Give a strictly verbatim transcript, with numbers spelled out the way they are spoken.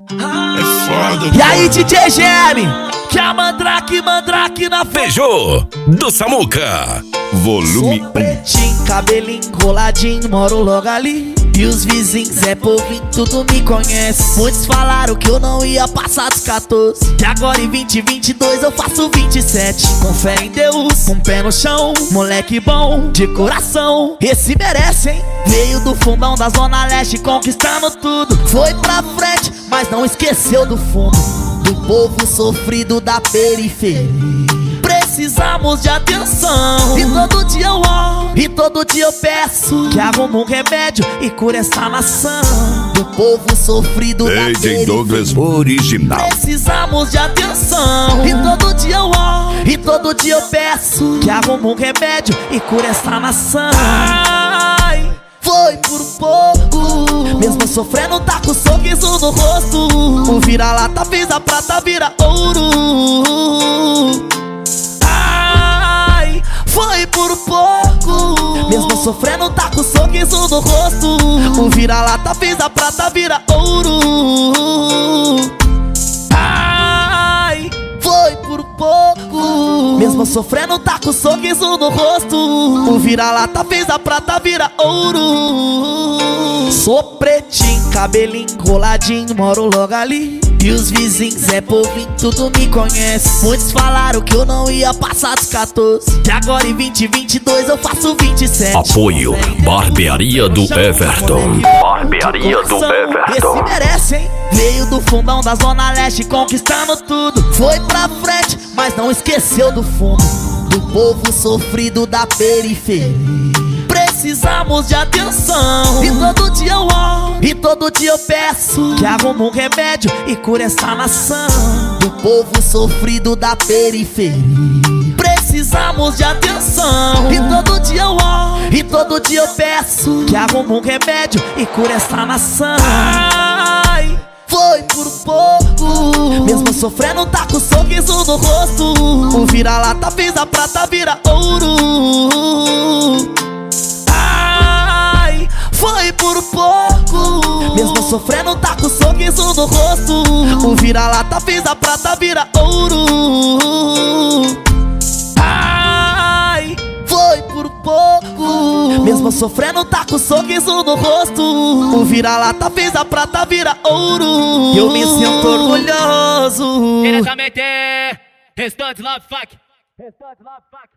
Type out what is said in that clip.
É foda. E aí, D J G M, que a mandrake, mandrake na Feijô do Samuca. Volume Sou pretinho, cabelinho enroladinho, moro logo ali. E os vizinhos é povinho, tudo me conhece. Muitos falaram que eu não ia passar dos quatorze, que agora em vinte e vinte e dois eu faço vinte e sete. Com fé em Deus, com um pé no chão, moleque bom, de coração. Esse merece, hein? Veio do fundão da Zona Leste, conquistando tudo. Foi pra frente, mas não esqueceu do fundo, do povo sofrido da periferia. Precisamos de atenção, e todo dia eu oro, e todo dia eu peço que arrume um remédio e cure essa nação, do povo sofrido da D J periferia. Douglas original. Precisamos de atenção, e todo dia eu oro, e todo dia eu peço que arrume um remédio e cure essa nação. Ai, foi por pouco, mesmo sofrendo tá com sorriso no rosto. O vira-lata fez a prata vira ouro. Ai, foi por pouco, mesmo sofrendo tá com sorriso no rosto. O vira-lata fez a prata vira ouro. Ai, foi por pouco, mesmo sofrendo tá com sorriso no rosto. O vira-lata fez a prata vira ouro. Sou pretinho, cabelinho enroladinho, moro logo ali. E os vizinhos é povinho, tudo me conhece. Muitos falaram que eu não ia passar dos quatorze, que agora em vinte e vinte e dois eu faço vinte e sete. Apoio Barbearia do Everton. Barbearia do Everton. Esse merece, hein? Veio do fundão da Zona Leste, conquistando tudo. Foi pra frente, mas não esqueceu do fundo, do povo sofrido da periferia. Precisamos de atenção, e todo dia eu oro, e todo dia eu peço que arrume um remédio e cure essa nação, do povo sofrido da periferia. Precisamos de atenção, e todo dia eu oro, e todo dia eu peço que arrume um remédio e cure essa nação. Ai, foi por pouco, mesmo sofrendo tá com sorriso no rosto. O vira-lata fez a prata vira ouro. Ai, foi por pouco, mesmo sofrendo tá com sorriso no rosto. O vira-lata fez a prata vira ouro. Ai, foi por pouco, mesmo sofrendo tá com sorriso no rosto. O vira-lata fez a prata vira ouro. Eu me sinto orgulhoso. Diretamente, Restante Love Fuck. Restante Love Fuck.